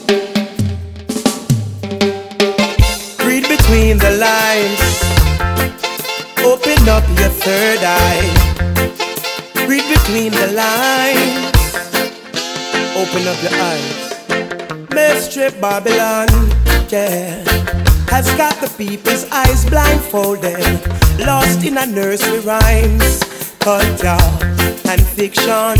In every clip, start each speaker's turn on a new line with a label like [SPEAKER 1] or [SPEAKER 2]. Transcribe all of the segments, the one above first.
[SPEAKER 1] Read between the lines. Open up your third eye. Read between the lines. Open up your eyes. Mystery Babylon, yeah, has got the people's eyes blindfolded, lost in a nursery rhymes, culture and fiction.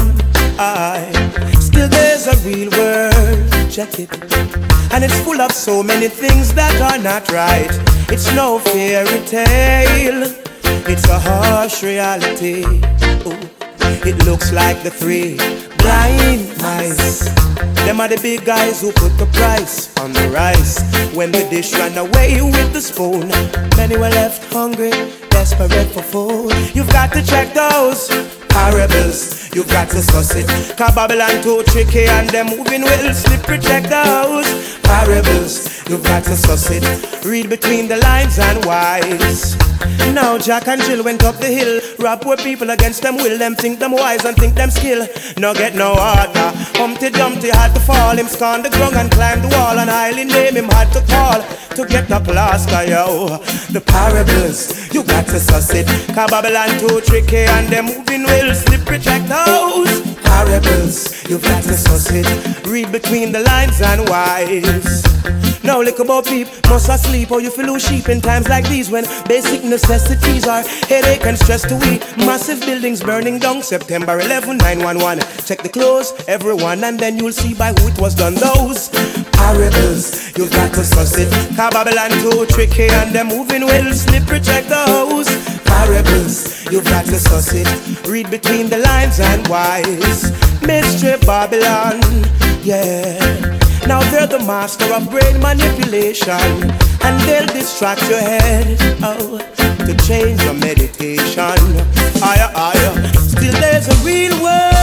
[SPEAKER 1] Still there's a real world, check it, and it's full of so many things that are not right. It's no fairy tale, it's a harsh reality. Ooh. It looks like the three blind mice. Them are the big guys who put the price on the rice. When the dish ran away with the spoon, many were left hungry, desperate for food. You've got to check those parables, you've got to suss it. 'Cause Babylon too tricky and them moving will slippery. Check those parables, you've got to suss it. Read between the lines and wise. Now Jack and Jill went up the hill, rob poor people against them will. Them think them wise and think them skill. No get no water. Humpty Dumpty had to fall. Him scorn the ground and climb the wall. An island name him had to call to get the plaster, yo. The parables, you got to suss it. 'Cause Babylon too tricky and them moving will slippery. Check those parables, you've got to suss it. Read between the lines and wise. Now look about people must asleep or you feel lose sheep in times like these when basic necessities are headache and stress to eat. Massive buildings burning down September 11, 911. Check the clothes, everyone, and then you'll see by who it was done. Those parables, you've got to suss it. 'Cause Babylon too tricky and them moving will slippery. Check those parables, you've got to suss it. Read between the lines and wise. Mystery Babylon, yeah. Now they're the master of brain manipulation, and they'll distract your head, oh, to change your meditation. Higher, higher. Still there's a real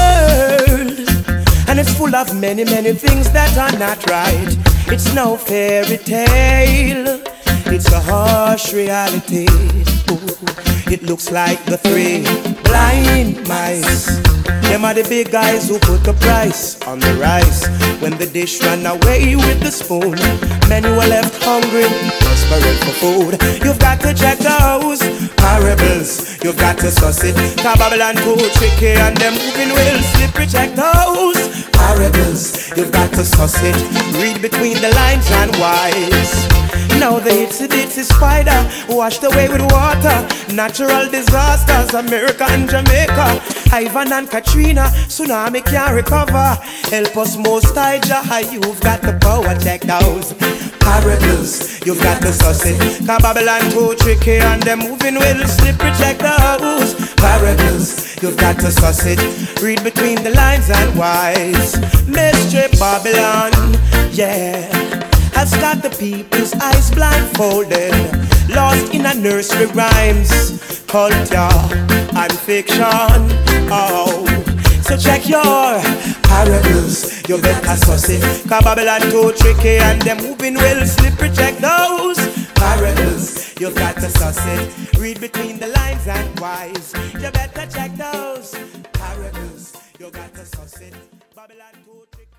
[SPEAKER 1] world, and it's full of many, many things that are not right. It's no fairy tale, it's a harsh reality. Ooh, it looks like the three blind mice. Them are the big guys who put the price on the rice. When the dish ran away with the spoon, many were left hungry, desperate for food. You've got to check those parables, you've got to suss it. 'Cause Babylon too tricky and them moving will slippery. Check those parables, you've got to suss it. Read between the lines and wise. Now the itsy-bitsy spider washed away with water. Natural disasters, America and Jamaica, Ivan and Katrina, tsunami can't recover. Help us most high Jah, you've got the power. Check those parables, you've got to suss it. 'Cause Babylon too tricky and them moving will slippery. Check those parables, you've got to suss it. Read between the lines and wise. Mystery Babylon, yeah, has got the people's eyes blindfolded, lost in a nursery rhymes, culture and fiction. Oh, so check your parables, you better suss it. 'Cause Babylon too tricky and them moving will slippery. Check those parables, you've got to suss it. Read between the lines and wise. You better check those parables, you got to suss it. Babylon too tricky.